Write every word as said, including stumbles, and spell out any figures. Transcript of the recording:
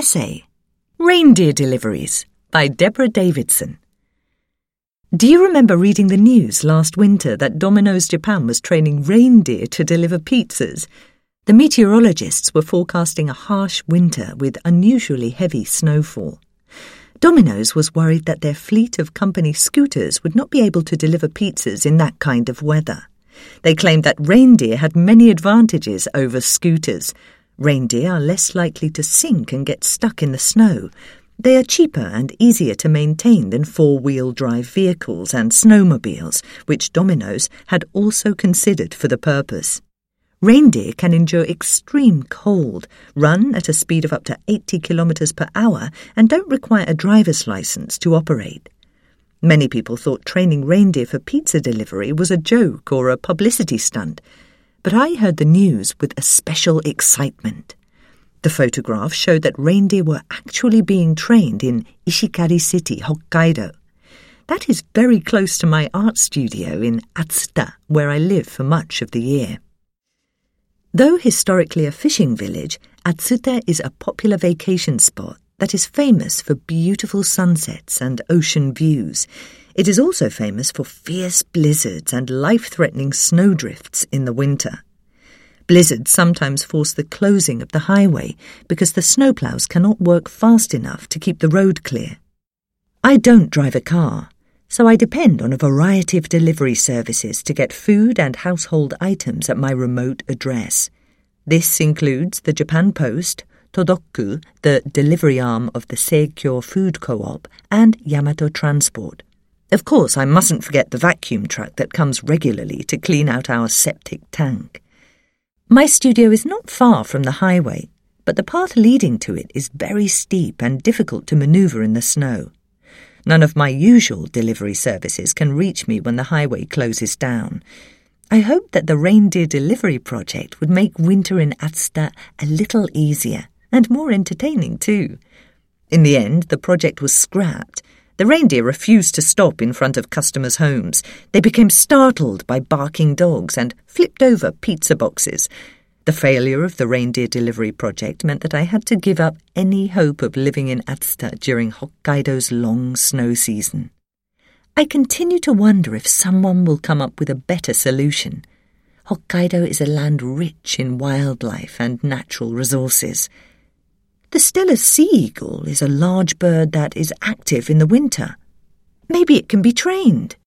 Essay, Reindeer Deliveries by Deborah Davidson. Do you remember reading the news last winter that Domino's Japan was training reindeer to deliver pizzas? The meteorologists were forecasting a harsh winter with unusually heavy snowfall. Domino's was worried that their fleet of company scooters would not be able to deliver pizzas in that kind of weather. They claimed that reindeer had many advantages over scooters. Reindeer are less likely to sink and get stuck in the snow. They are cheaper and easier to maintain than four-wheel drive vehicles and snowmobiles, which Domino's had also considered for the purpose. Reindeer can endure extreme cold, run at a speed of up to eighty kilometers per hour, and don't require a driver's license to operate. Many people thought training reindeer for pizza delivery was a joke or a publicity stunt, but I heard the news with a special excitement. The photograph showed that reindeer were actually being trained in Ishikari City, Hokkaido. That is very close to my art studio in Atsuta, where I live for much of the year. Though historically a fishing village, Atsuta is a popular vacation spot that is famous for beautiful sunsets and ocean views. It is also famous for fierce blizzards and life-threatening snowdrifts in the winter. Blizzards sometimes force the closing of the highway because the snowplows cannot work fast enough to keep the road clear. I don't drive a car, so I depend on a variety of delivery services to get food and household items at my remote address. This includes the Japan Post, Todoku, the delivery arm of the Seikyo Food Co-op, and Yamato Transport. Of course, I mustn't forget the vacuum truck that comes regularly to clean out our septic tank. My studio is not far from the highway, but the path leading to it is very steep and difficult to maneuver in the snow. None of my usual delivery services can reach me when the highway closes down. I hoped that the reindeer delivery project would make winter in Atsuta a little easier and more entertaining too. In the end, the project was scrapped. The reindeer refused to stop in front of customers' homes. They became startled by barking dogs and flipped over pizza boxes. The failure of the reindeer delivery project meant that I had to give up any hope of living in Atsuta during Hokkaido's long snow season. I continue to wonder if someone will come up with a better solution. Hokkaido is a land rich in wildlife and natural resources. The Steller sea eagle is a large bird that is active in the winter. Maybe it can be trained.